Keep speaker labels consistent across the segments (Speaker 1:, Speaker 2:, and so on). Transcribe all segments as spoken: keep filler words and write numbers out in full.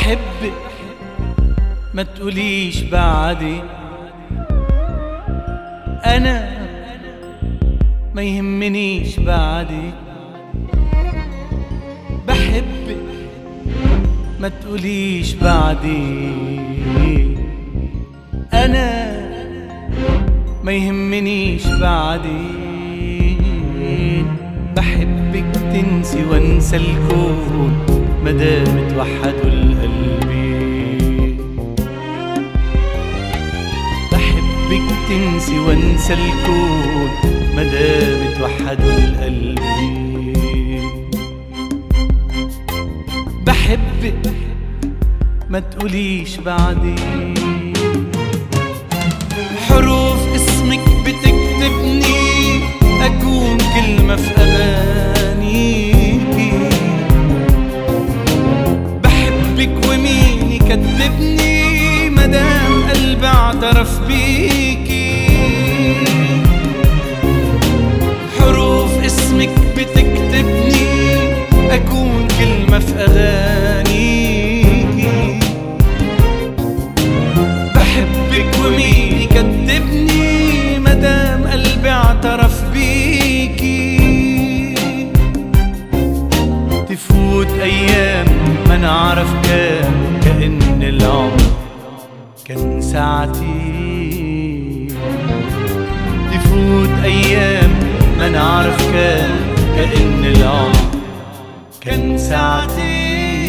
Speaker 1: بحبك ما تقوليش بعدي، أنا ما يهمنيش بعدي. بحبك ما تقوليش بعدي، أنا ما يهمنيش بعدي. بحبك تنسي وانسى الكون مدام توحدوا القلب. بحبك تنسي وانسى الكون مدام توحدوا القلب. بحبك ما تقوليش بعدي، حروف اسمك بتكتبني أكون كلمة في أغانيكي. بحبك ومين يكذبني مدام قلبي اعترف بيكي. حروف اسمك بتكتبني أكون كلمة في أغانيكي. بحبك ومين يكذبني مدام قلبي اعترف بيكي. تفوت أيام ما نعرف كام كأن العمر كان ساعتين. تفوت أيام ما نعرف كام كأن العمر كان ساعتين.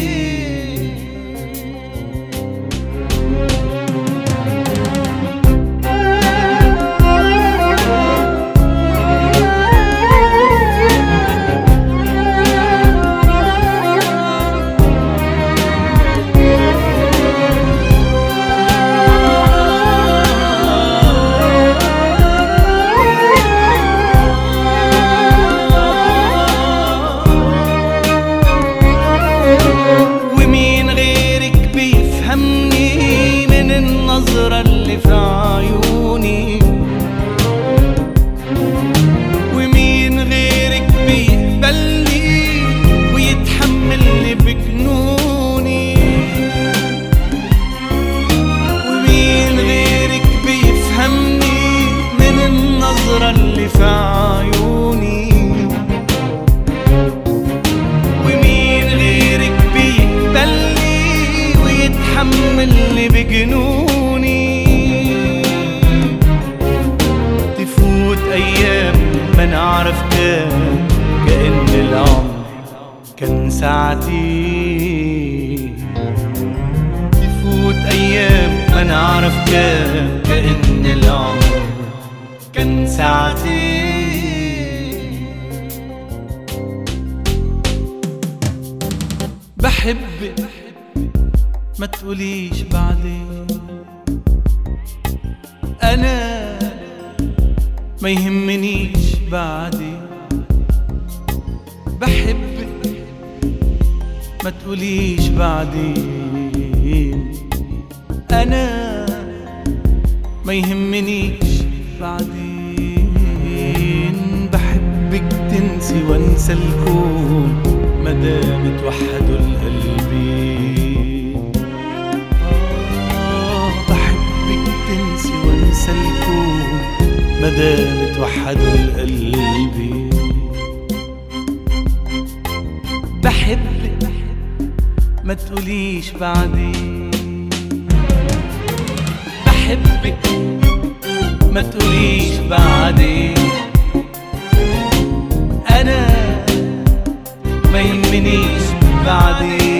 Speaker 1: النظرة اللي في عيوني، ومين غيرك بيقبلني ويتحملني بجنوني. ومين غيرك بيفهمني من النظرة اللي في عيوني. ومين غيرك بيقبلني ويتحملني بجنوني. تفوت أيام ما نعرف كام كأن العمر كان ساعتين. تفوت أيام ما نعرف كام كأن العمر كان ساعتين. بحبك ما تقوليش بعدين، أنا ما يهمنيش بعدي. بحبك ما تقوليش بعدين، أنا ما يهمنيش بعدين. بحبك تنسي وانسى الكون مدام توحدوا القلب. تنسي وانسى الكون مدام توحدوا القلب. بحبك ما تقوليش بعدين، بحبك ما تقوليش بعدين، أنا ما يهمنيش بعدين.